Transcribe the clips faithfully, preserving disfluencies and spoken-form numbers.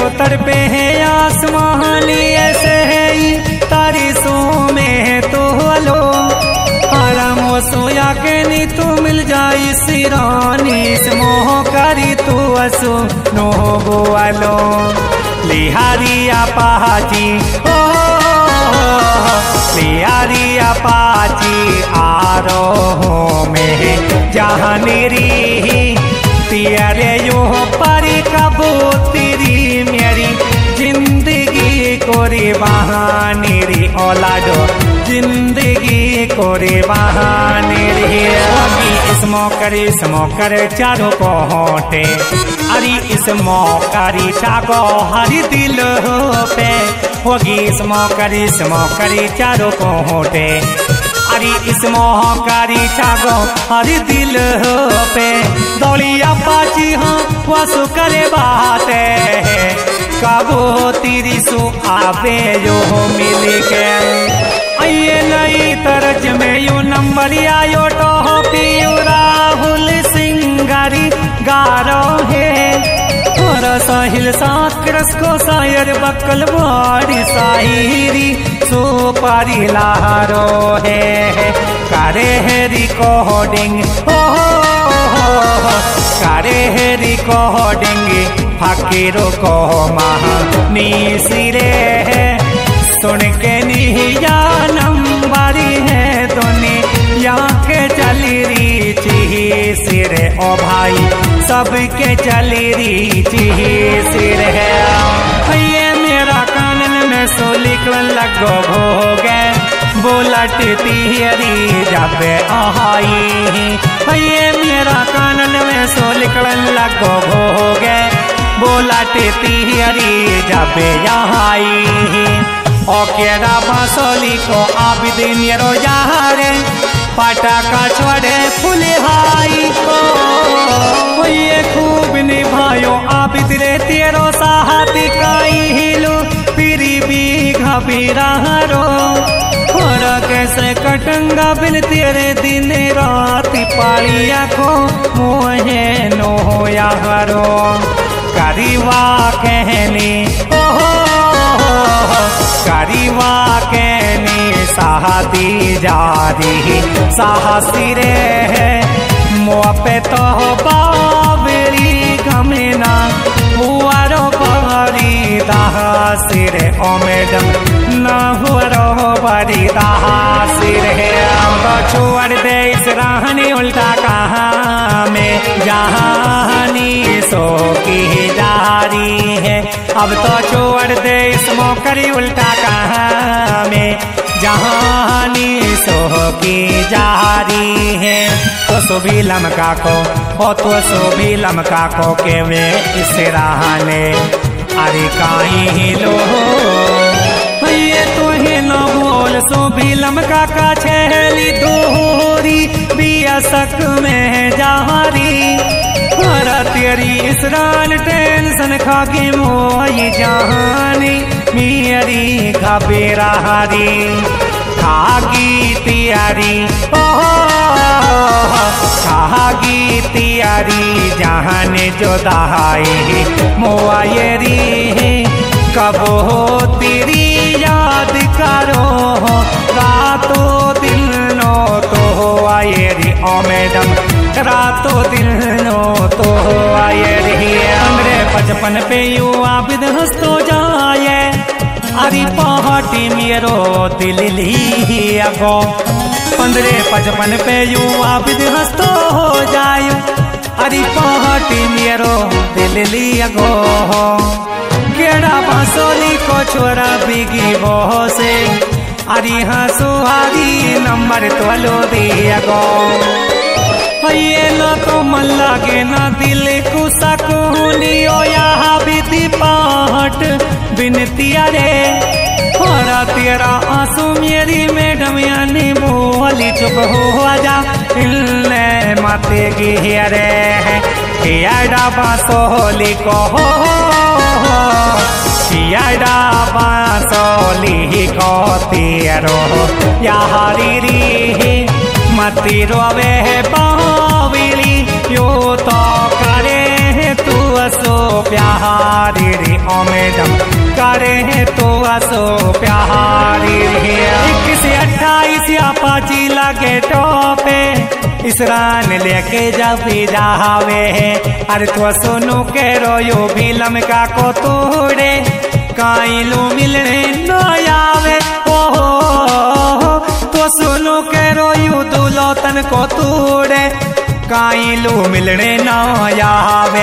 तड़पे है आसमानी ऐसे है तारीसों में तो हलो आराम सोया के नी तू मिल जाई सिरानी मोह करी तू असो नो बोलो लिहारिया पाची ओ लिहारिया पाची आरो में जहाँ निरी तेरे यो परी कबो तेरी मेरी जिंदगी कोरी बहानी री औलादो जिंदगी कोरी बहानी री इस मौकरी इस मौकर चारों को होटे अरे इस मौकरी चाको हरी दिल पे होगी इस मौकरी इस मौकरी चारों को होटे अरे इस मोहकारी चागो हरी दिल पे दौड़िया पाची हाँ वसु करे बाते कबो तेरी सु आवे जो मिल के ये नई तरज में यू नंबर आयो तो पियू राहुल सिंगारी गारो है और साहिल साक्रस को शायर बकल बाड़ी साहिरी सो पारी लारो है करे है रिकॉर्डिंग हो करे है रिकॉर्डिंग फकीरों को महानी सिरे है सुन के निया नंबरी है दुनिया के चली री ची सिरे ओ भाई सबके चली री ची सिर है ये मेरा कानन में सो लिखन लगो हो गए बोलट तिहरी जब आई ये मेरा कानन में सो लिखन लगो हो गए बोलट तिहरी जब यहाँ आई ओ केरा बांसोली को आबिदीन रो यारे पटाखा छोड़े फुलहाई को ये खूब निभायो आबिद रे तेरो साहती काई हिलो फिरी भी घबीरा रो और कैसे कटंगा बिन तेरे दिन रात पालिया को मोहे नो यारो करीवा कहनी ओहो करीवा कहनी साहती जारी साहसी रे है मुआ पे तो बाबरी गमेना हुआरो बारी दाहा सिरे ओ मैडम ना हुआरो बारी दाहा सिरे तो छोड़ दे इस राहनी उल्टा कहाँ में जहानी सो की जारी है अब तो छोड़ दे इस मोकरी उल्टा कहाँ में जहानी सो की जारी है तो सो भी लमका को ओ तो सो भी लमका को के वे इस रहने अरे काई लो ये तो है न बोल सो भी लमका का छेली दोहरी बियासक में जारी पर तेरी इसरान टेंशन खाके मोई जहानी मेरी घबेरा हरी खागी तियारी खागी तियारी जहान जो दहाई मोआयरी कबो तेरी याद करो रातों दिन नो तो आयरी ओ मैडम रातों दिन नो तो आयरी हमरे बचपन पे यू आबिद हंसतो जाए अरे पहाटी मेरो दिल लिया गो पंद्रे पचपन पे यू आबिद हंसतो हो जायो अरे पहाटी मेरो दिल लिया गो केड़ा बांसोली को छोरा बिगी बो से अरे हाँ सुहारी नंबर तो लो दिया गो ये न तो मन लागे न दिल को सकूनी ओ यहाँ भी पाहट बिनतिया रे और तेरा आंसू मेरी मैडम यानी बोली चुप हो जा इल्ले माते की रे कियाड़ा बांसोली को हो कियाड़ा बांसोली को तेरो यारी री मती रोवे बावली यो तो करे तू असो प्यारी रे ओ मैडम करे तो असो प्यारी इक्कीस अट्ठाईस अपाची लगे टोपे इसरान लेके जब जावे अरे तो सुनो के रोयो भी लमका को तोड़े काइलो मिलने न आवे ओहो तो सुनो के रोयो दुलोतन को तोड़े काइलो मिलने न आवे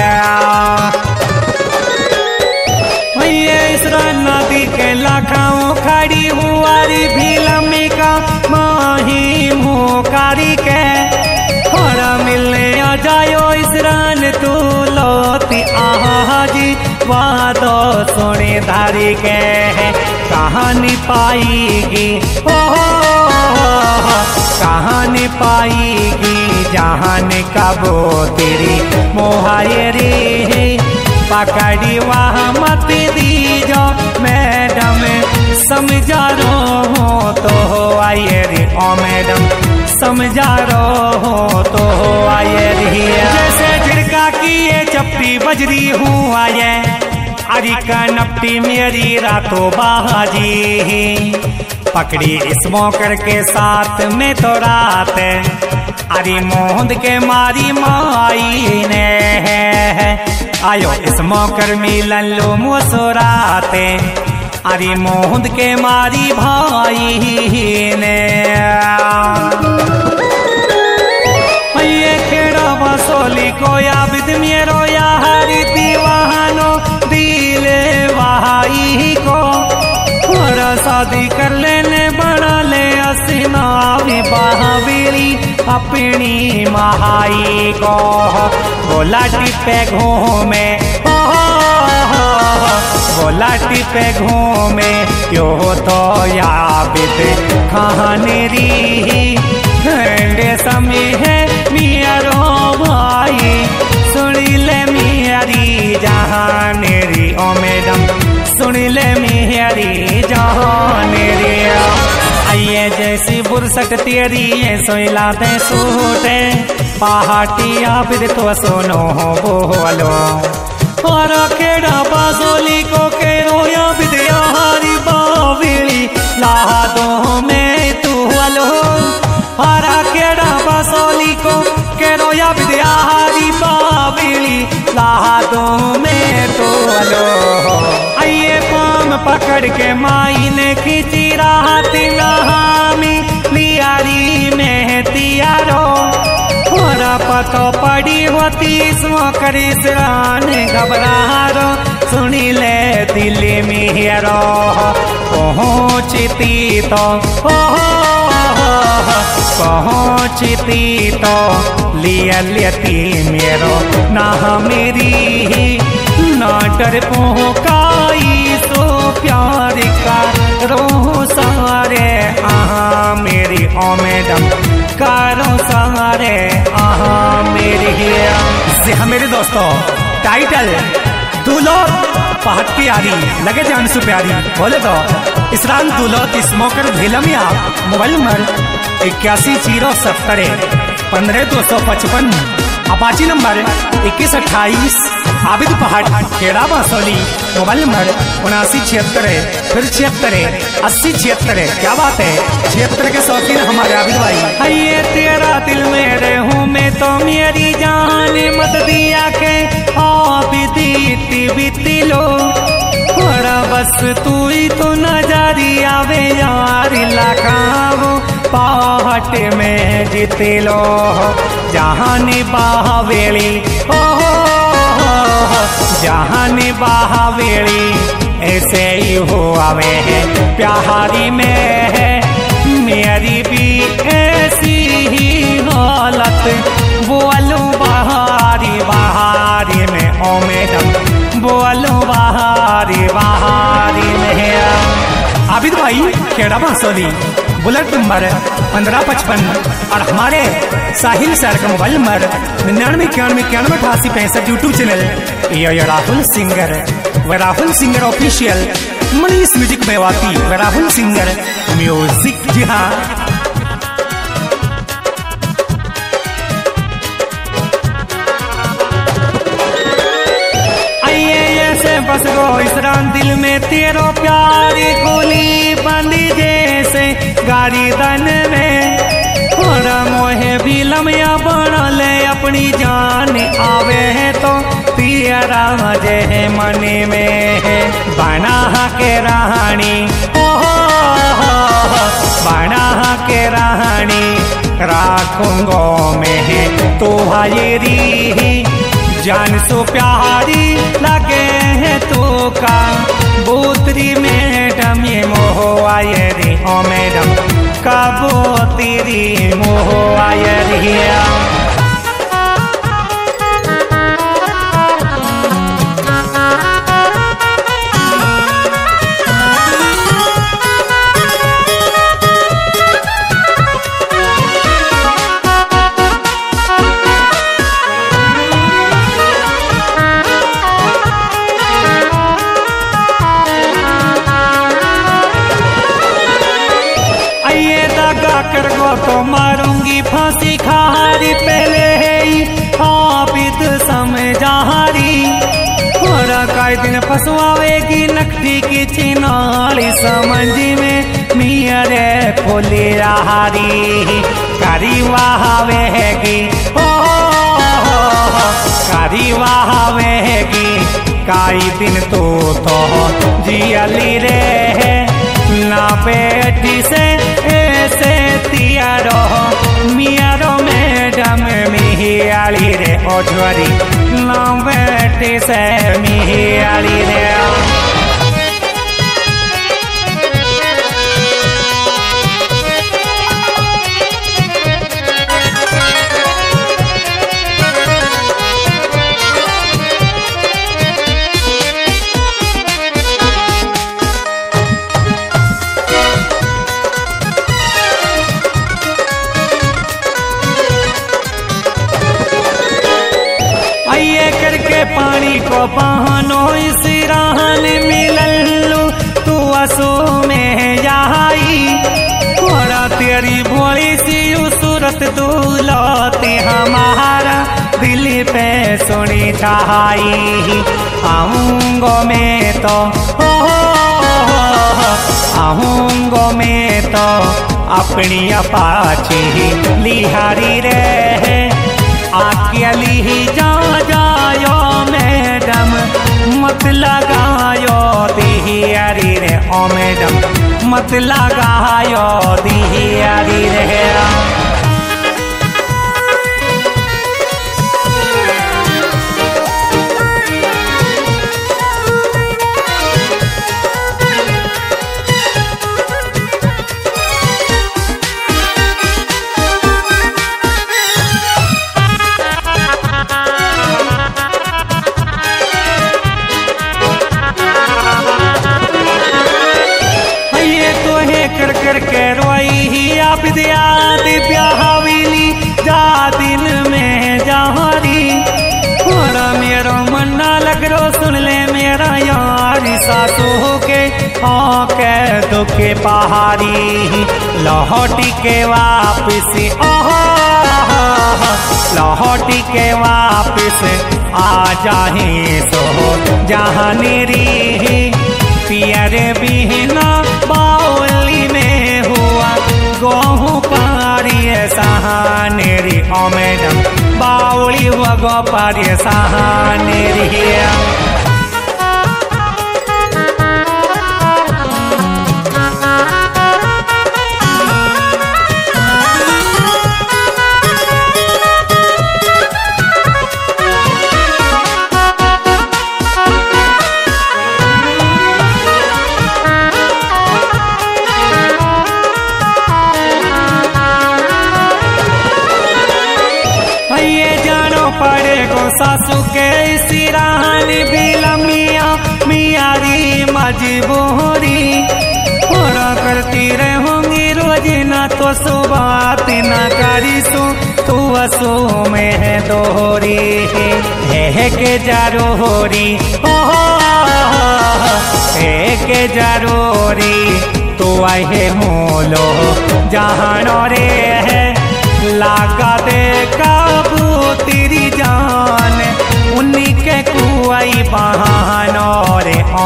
इसरान नदी के लाखाओं खड़ी हुआरी भी लम्बिका माही मोकारी के और मिलने आ जायो इसरान तू लोती आहाजी वादो सोने धारी के कहानी पाएगी ओ कहानी पाएगी जहान कबो तेरी मोहायरी पकड़ी वहाँ मत दीजो मैडम समझा रो हो तो हो आइए रे ओ मैडम समझा रो हो तो हो आइए रे जैसे झिड़का की ये चपटी बजरी हूँ आये अरे कनपटी मेरी रातों बाजी पकड़ी इस मौकर के साथ में तो रात अरे मोहद के मारी माई ने आयो इस मौकर मिलन लो मुसराते अरे मोहद के मारी भाई ने ये खेड़ा बसोली को या बिद मेरो या हरी दीवानो दिले भाई को और शादी कर लेने बना ले असनावी बहावेली अपनी महाई को बोला टिपे घूमे बोला टिपे घूमे यो तो याद कहानी री ठंडे समय है मियारो भाई सुनी ले मियारी जहान री ओ मैडम सुनी ले मियारी जहान री आइए जैसी बुरसट तेरी ये सोइलाते सूटे पहाटिया फिर तो सुनो बोलो और केड़ा बाजोली को के रोया विद्या हरी बावली लादो में तू हलो और केड़ा बाजोली को के रोया विद्या हरी बावली लादो में तू हलो आइए पाम पकड़ के माई ने खींची राहत नहामी लियारी में तियारो और पतो पड़ी होती स्मोकरी सरान घबरारो सुनी ले दिल में हेरो पहुँचती तो पहुँचती तो लिया लेती मेरो ना मेरी ना डर पोकाई सो प्यार का रो सारे आहा मेरी ओ मैडम कारो सारे आहा मेरी से हम मेरे दोस्तों टाइटल दुलोत पहाड़ की यारी लगे जान से प्यारी बोले तो इसरान दुलोत स्मोकर भिलमिया मोबाइल नंबर इक्यासी जीरो सत्तर पंद्रह दो सौ पचपन अपाची नंबर इक्कीस अट्ठाईस आबिद पहाड़ खेड़ा बासोली मोबाइल नंबर उनासी छिहत्तर फिर छिहत्तर अस्सी छिहत्तर क्या बात है छिहत्तर के शौकीन हमारे आबिद भाई ये तेरा दिल में रहूं मैं तो मेरी जान मत दिया के आबिदी बीती लो बस तू ही तो नजारी आवे यार लाखाओ पहाड़ में जीते लो जहान बाहवेली ओ जहान बाहवेली ऐसे ही हो आवे है प्यारी में है मेरी भी ऐसी ही हालत बोलो बहारी बहारी में ओ मैडम बोलो बहारी बहारी में आबिद भाई खेड़ा बांसोली बुलेट नंबर पंद्रह पचपन और हमारे साहिल सर का मोबाइल नंबर निन्यानवे इक्यानवे इक्यानवे अठासी पैंसठ यूट्यूब चैनल ये ये राहुल सिंगर व Rahul singer official Manish music में वाती व राहुल सिंगर म्यूजिक जी हाँ बस लगो इस रात दिल में तेरो प्यार गोली बंदी जैसे गाड़ी दन में और मोहे भी लम्या बनल अपनी जान आवे है तो तेरा जे मन में बना के रानी बना के रानी राखूंगो में तो भाई जान सो प्यारी लगे है तो का बोतरी मैडम ये मोह आये रे ओ मैडम कबो तेरी मोह आये रिया कर गो तो मारूंगी फांसी खारी पहले है आबिद समझारी और कई दिन फसवावेगी नकदी की चिनाली समझ में मियरे फुली रहारी करी वहावेगी ओ करी वहावेगी कई दिन तो तो जियली रे ना बेटी से ऐसे तियारो मियारो मैडम मिहियाली रे ओझरी ना बेटी से मिहियाली रे करके पानी को बहानो इस राहन मिललू तू असो में जाई थोड़ा तेरी भोली सी सूरत दूलती हमारा दिल पे सुनी चाही आऊंगो में तो आऊंगो में तो अपनी अपाची लिहारी रे आकेली ही जा जायो मैडम मत लगायो दिहियारी रे ओ मैडम मत लगायो दिहियारी रे कर कर के रोई ही आप दिया दिव्या हवेली जा दिन में जारी थोड़ा मेरा मन ना लग रो सुन ले मेरा यार सासू के हाँ के दुखे पहाड़ी लौटी के वापिस ओह लौटी के वापिस आ जाए सो जहाँ री पियर बिहना बाउली में हुआ गोहूँ पारी सहाने री ओ मैडम बाउली हुआ गो पारी सहाने रिया पड़ेगो सासू के सिरान भी लमिया मियारी मजबूरी पूरा करती रहूंगी रोज ना तो सुबात ना करी सू तू असू में है दोहरी है के जरूरी है के जरूरी तो आए मोलो जहानो रे है लागा दे काबू तेरी जान उन्हीं के कुआई बहानो रे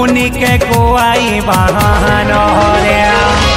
उनके को आई बहान रे।